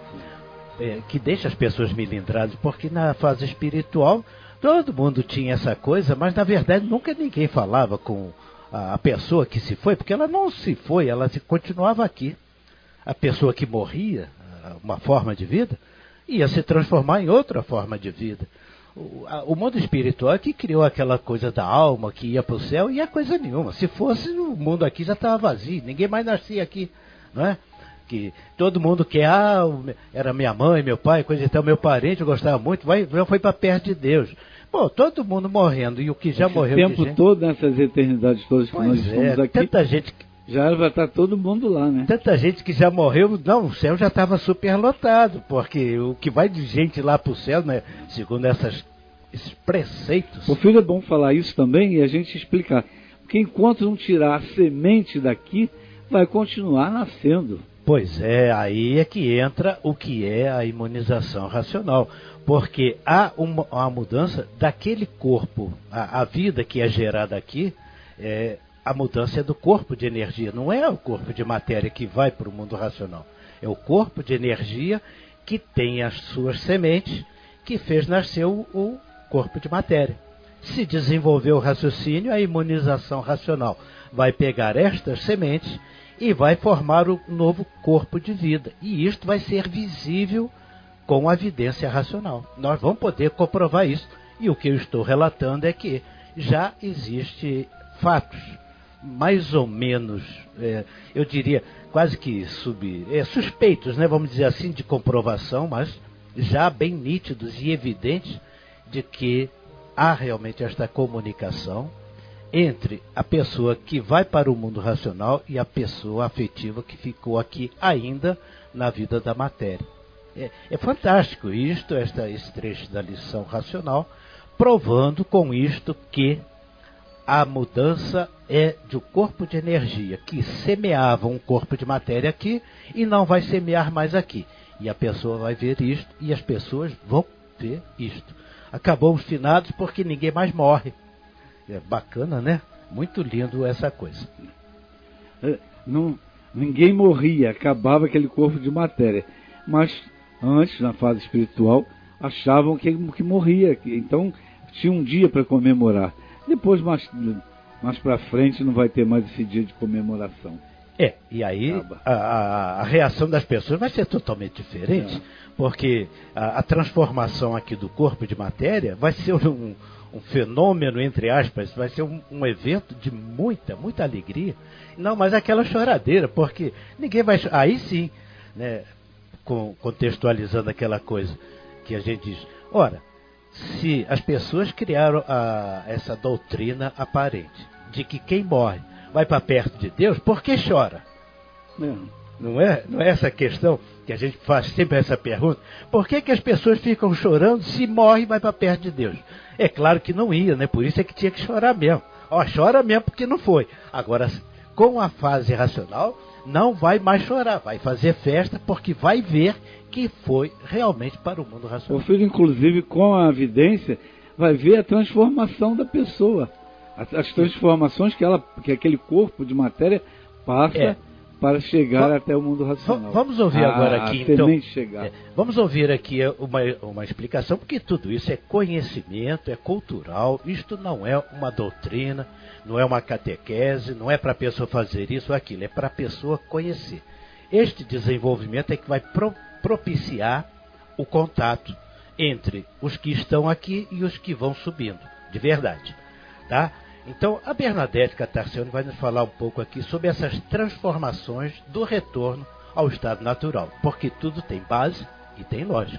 É, que deixa as pessoas melindradas, porque na fase espiritual todo mundo tinha essa coisa, mas na verdade nunca ninguém falava com a, a pessoa que se foi, porque ela não se foi, ela se, continuava aqui. A pessoa que morria, uma forma de vida, ia se transformar em outra forma de vida. O, a, o mundo espiritual é que criou aquela coisa da alma que ia para o céu, e é coisa nenhuma. Se fosse, o mundo aqui já estava vazio, ninguém mais nascia aqui, não é? Que todo mundo quer, ah, era minha mãe, meu pai, coisa e tal, meu parente, eu gostava muito, vai, já foi para perto de Deus. Pô, todo mundo morrendo, e o que já Esse morreu... O tempo gente... todo, nessas eternidades todas que pois nós estamos é, aqui, tanta gente... já vai estar todo mundo lá, né? Tanta gente que já morreu, não, o céu já estava super lotado, porque o que vai de gente lá para o céu, né, segundo essas, esses preceitos... O filho, é bom falar isso também e a gente explicar, porque enquanto não tirar a semente daqui, vai continuar nascendo. Pois é, aí é que entra o que é a imunização racional, porque há uma, uma mudança daquele corpo, a, a vida que é gerada aqui, é, a mudança é do corpo de energia, não é o corpo de matéria que vai para o mundo racional, é o corpo de energia que tem as suas sementes, que fez nascer o, o corpo de matéria. Se desenvolver o raciocínio, a imunização racional vai pegar estas sementes e vai formar um novo corpo de vida. E isto vai ser visível com a evidência racional. Nós vamos poder comprovar isso. E o que eu estou relatando é que já existe fatos, mais ou menos, é, eu diria, quase que sub, é, suspeitos, né, vamos dizer assim, de comprovação, mas já bem nítidos e evidentes de que há realmente esta comunicação entre a pessoa que vai para o mundo racional e a pessoa afetiva que ficou aqui ainda na vida da matéria. É, é fantástico isto, esta, esse trecho da lição racional, provando com isto que a mudança é de um corpo de energia que semeava um corpo de matéria aqui e não vai semear mais aqui. E a pessoa vai ver isto e as pessoas vão ver isto. Acabou os finados porque ninguém mais morre. É bacana, né? Muito lindo essa coisa. É, não, ninguém morria, acabava aquele corpo de matéria. Mas antes, na fase espiritual, achavam que, que morria. Que, então tinha um dia para comemorar. Depois, mais, mais para frente, não vai ter mais esse dia de comemoração. É, e aí a, a, a reação das pessoas vai ser totalmente diferente, é. porque a, a transformação aqui do corpo de matéria vai ser um, um fenômeno, entre aspas, vai ser um, um evento de muita, muita alegria. Não, mas aquela choradeira, porque ninguém vai... Aí sim, né, com, contextualizando aquela coisa que a gente diz, ora, se as pessoas criaram a, essa doutrina aparente de que quem morre vai para perto de Deus, por que chora? Não, não, é, não é essa questão que a gente faz sempre essa pergunta? Por que, que as pessoas ficam chorando se morre e vai para perto de Deus? É claro que não ia, né? Por isso é que tinha que chorar mesmo. Ó, chora mesmo porque não foi. Agora, com a fase racional, não vai mais chorar, vai fazer festa porque vai ver que foi realmente para o mundo racional. O filho, inclusive, com a evidência, vai ver a transformação da pessoa. As transformações que, ela, que aquele corpo de matéria passa é. para chegar v até o mundo racional. Vamos ouvir a, agora aqui, então. Chegar. É, vamos ouvir aqui uma, uma explicação, porque tudo isso é conhecimento, é cultural, isto não é uma doutrina, não é uma catequese, não é para a pessoa fazer isso ou aquilo, é para a pessoa conhecer. Este desenvolvimento é que vai pro, propiciar o contato entre os que estão aqui e os que vão subindo, de verdade, tá? Então, a Bernadette Catarcione vai nos falar um pouco aqui sobre essas transformações do retorno ao estado natural, porque tudo tem base e tem lógica.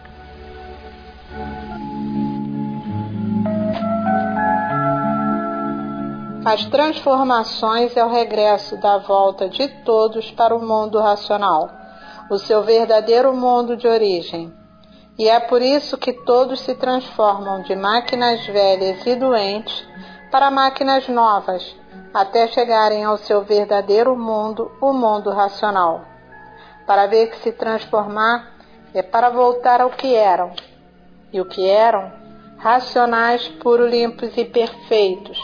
As transformações é o regresso da volta de todos para o mundo racional, o seu verdadeiro mundo de origem. E é por isso que todos se transformam de máquinas velhas e doentes para máquinas novas, até chegarem ao seu verdadeiro mundo, o mundo racional. Para ver que se transformar é para voltar ao que eram. E o que eram? Racionais, puros, limpos e perfeitos.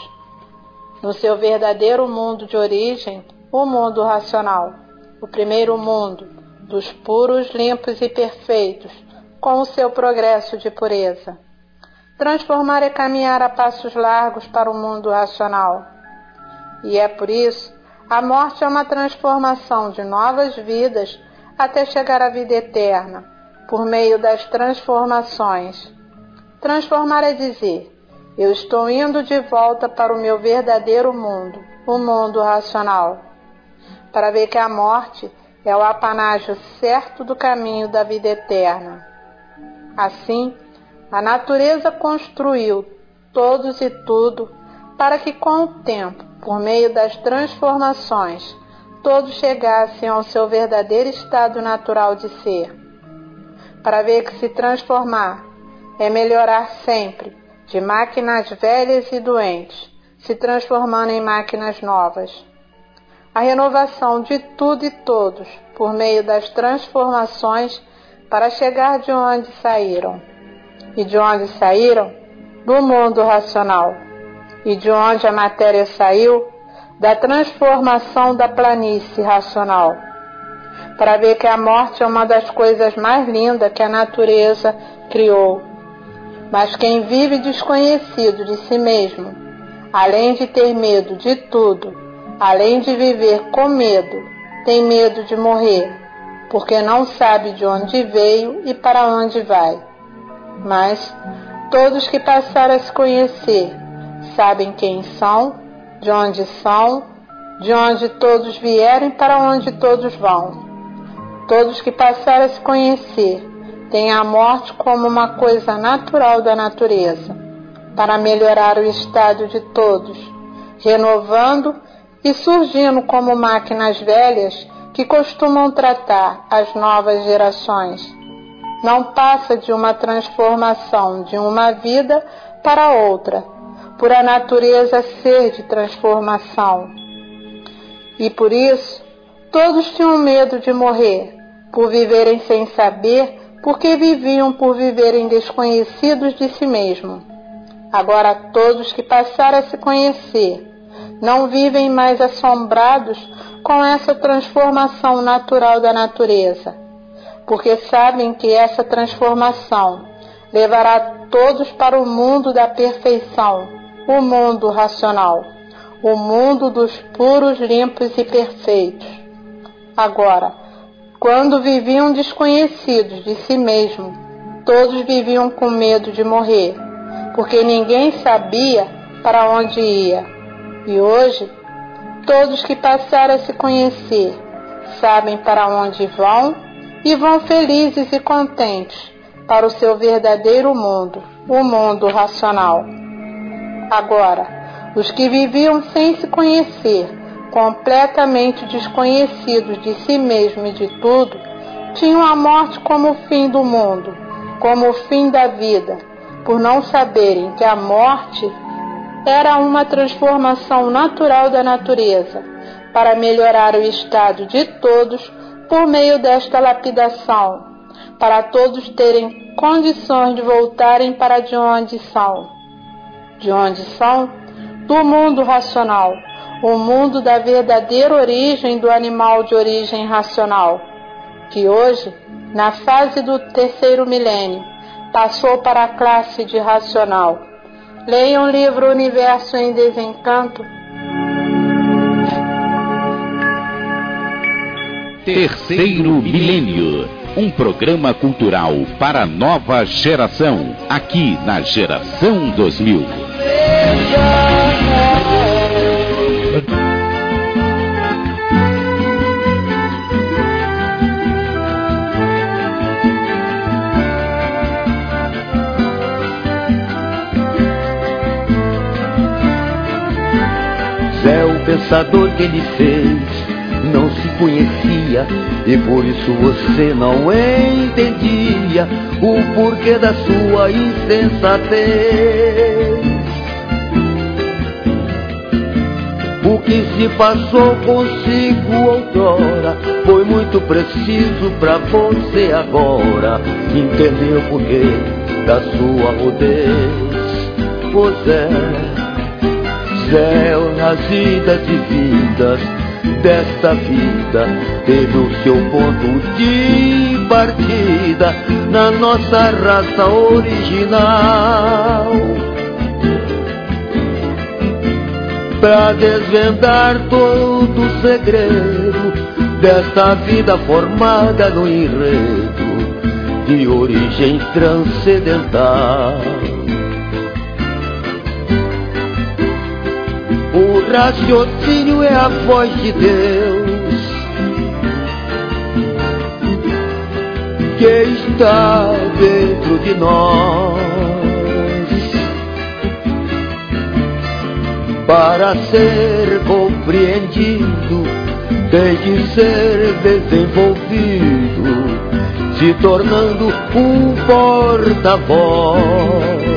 No seu verdadeiro mundo de origem, o mundo racional, o primeiro mundo, dos puros, limpos e perfeitos, com o seu progresso de pureza. Transformar é caminhar a passos largos para o mundo racional. E é por isso, a morte é uma transformação de novas vidas até chegar à vida eterna, por meio das transformações. Transformar é dizer, eu estou indo de volta para o meu verdadeiro mundo, o mundo racional. Para ver que a morte é o apanágio certo do caminho da vida eterna. Assim, a natureza construiu todos e tudo para que com o tempo, por meio das transformações, todos chegassem ao seu verdadeiro estado natural de ser. Para ver que se transformar é melhorar sempre, de máquinas velhas e doentes, se transformando em máquinas novas. A renovação de tudo e todos, por meio das transformações, para chegar de onde saíram. E de onde saíram? Do mundo racional. E de onde a matéria saiu? Da transformação da planície racional. Para ver que a morte é uma das coisas mais lindas que a natureza criou. Mas quem vive desconhecido de si mesmo, além de ter medo de tudo, além de viver com medo, tem medo de morrer, porque não sabe de onde veio e para onde vai. Mas todos que passaram a se conhecer sabem quem são, de onde são, de onde todos vieram e para onde todos vão. Todos que passaram a se conhecer têm a morte como uma coisa natural da natureza, para melhorar o estado de todos, renovando e surgindo como máquinas velhas que costumam tratar as novas gerações. Não passa de uma transformação de uma vida para outra, por a natureza ser de transformação. E por isso, todos tinham medo de morrer, por viverem sem saber, porque viviam por viverem desconhecidos de si mesmo. Agora todos que passaram a se conhecer, não vivem mais assombrados com essa transformação natural da natureza, porque sabem que essa transformação levará todos para o mundo da perfeição, o mundo racional, o mundo dos puros, limpos e perfeitos. Agora, quando viviam desconhecidos de si mesmos, todos viviam com medo de morrer, porque ninguém sabia para onde ia. E hoje, todos que passaram a se conhecer sabem para onde vão e vão felizes e contentes para o seu verdadeiro mundo, o mundo racional. Agora, os que viviam sem se conhecer, completamente desconhecidos de si mesmo e de tudo, tinham a morte como o fim do mundo, como o fim da vida, por não saberem que a morte era uma transformação natural da natureza, para melhorar o estado de todos por meio desta lapidação, para todos terem condições de voltarem para de onde são. De onde são? Do mundo racional, o mundo da verdadeira origem do animal de origem racional, que hoje, na fase do terceiro milênio, passou para a classe de racional. Leiam o livro Universo em Desencanto. Terceiro Milênio, um programa cultural para a nova geração, aqui na Geração dois mil. É o pensador que ele fez, não se conhecia e por isso você não entendia o porquê da sua insensatez. O que se passou consigo outrora foi muito preciso pra você agora entender o porquê da sua rudez. Pois é, céu nas idas e vindas desta vida teve o seu ponto de partida na nossa raça original. Pra desvendar todo o segredo desta vida formada no enredo de origem transcendental. O raciocínio é a voz de Deus que está dentro de nós para ser compreendido, tem de ser desenvolvido, se tornando um porta-voz,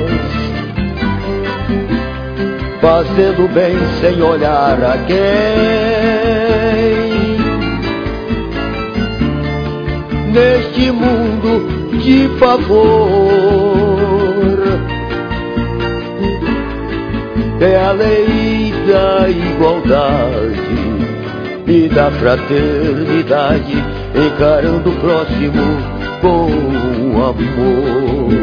fazendo bem sem olhar a quem. Neste mundo de favor, é a lei da igualdade e da fraternidade, encarando o próximo com amor.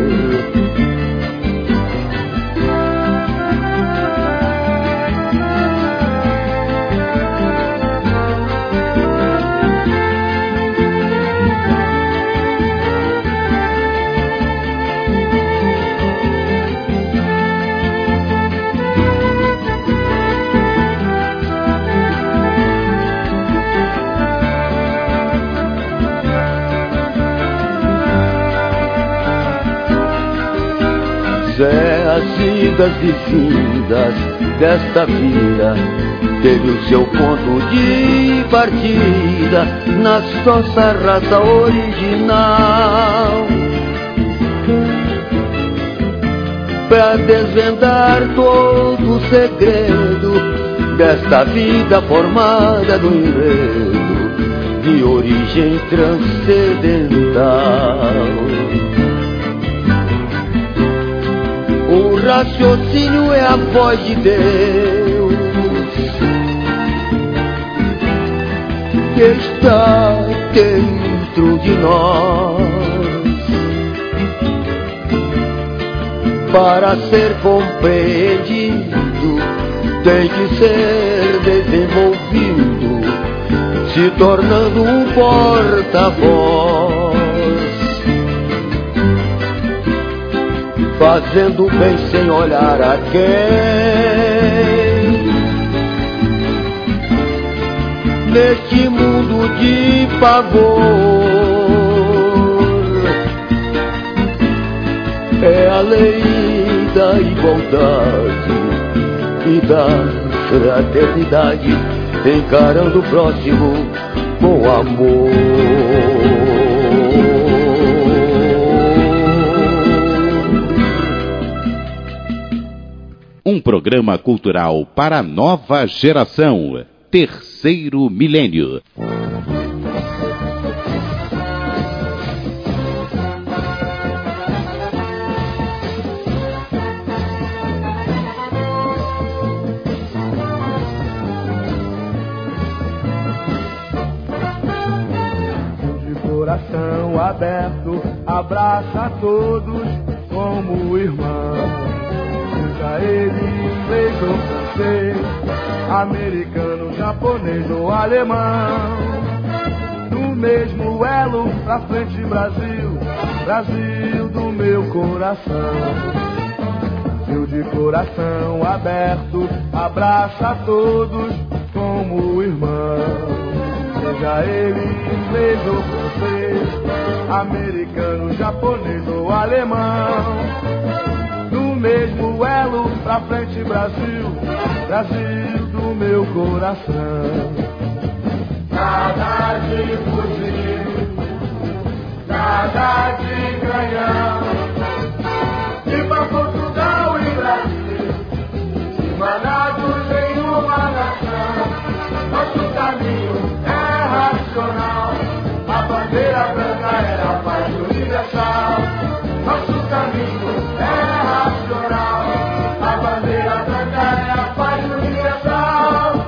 É as idas e vindas desta vida teve o seu ponto de partida na nossa raça original. Pra desvendar todo o segredo desta vida formada no enredo de origem transcendental. O raciocínio é a voz de Deus que está dentro de nós. Para ser compreendido, tem que ser desenvolvido, se tornando um porta-voz, fazendo bem sem olhar a quem. Neste mundo de pavor, é a lei da igualdade e da fraternidade, encarando o próximo com amor. Um programa cultural para a nova geração. Terceiro Milênio. Coração aberto, abraça a todos como irmãos. Seja ele inglês ou francês, americano, japonês ou alemão. No mesmo elo, pra frente Brasil, Brasil do meu coração. Eu de coração aberto, abraça a todos como irmãos. Seja ele inglês ou francês, americano, japonês ou alemão. No mesmo elo, pra frente Brasil, Brasil do meu coração. Nada de fugir, nada de ganhar. Viva Portugal e Brasil, emanados em uma nação. Nosso caminho é racional, a bandeira branca é a paz universal. Nosso caminho é racional, a bandeira branca é a paz universal.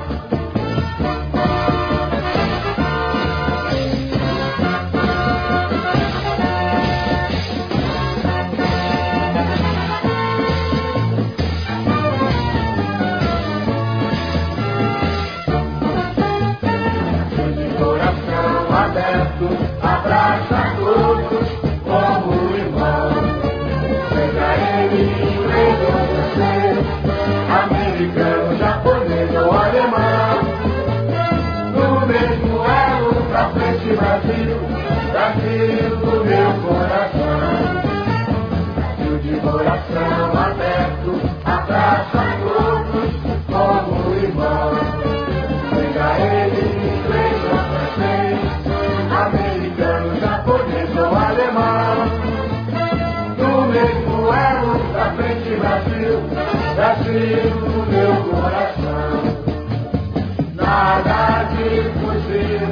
Abraça a todos como irmão. Seja ele inglês ou francês, americano, japonês ou alemão. No mesmo elo, pra frente Brasil, Brasil do meu coração. Brasil de coração aberto, abraça a todos como irmão. Seja ele inglês ou francês, americano, japonês ou alemão. No mesmo elo, pra frente Brasil, Brasil do meu coração. Nada de fugir,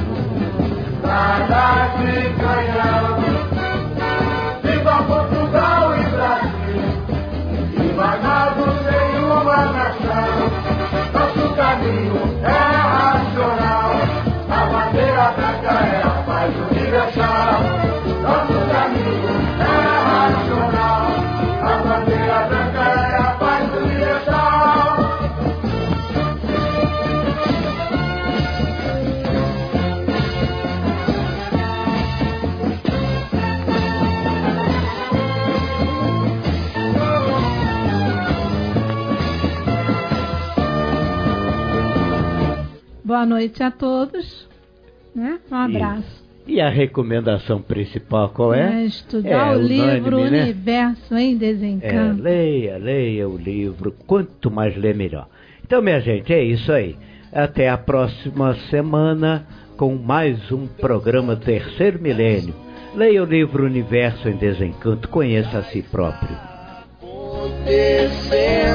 nada de canhão. Viva Portugal e Brasil, emanados em uma nação. Nosso caminho é racional, a bandeira branca é a paz universal. Nosso caminho é racional, a bandeira branca é a paz universal. Boa noite a todos, né? Um abraço. E, e a recomendação principal qual é? É estudar é, o livro unânime, né? Universo em Desencanto. É, leia, leia o livro, quanto mais ler melhor. Então, minha gente, é isso aí. Até a próxima semana com mais um programa Terceiro Milênio. Leia o livro Universo em Desencanto, conheça a si próprio.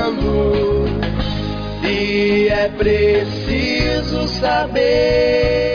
Acontecendo, e é preciso saber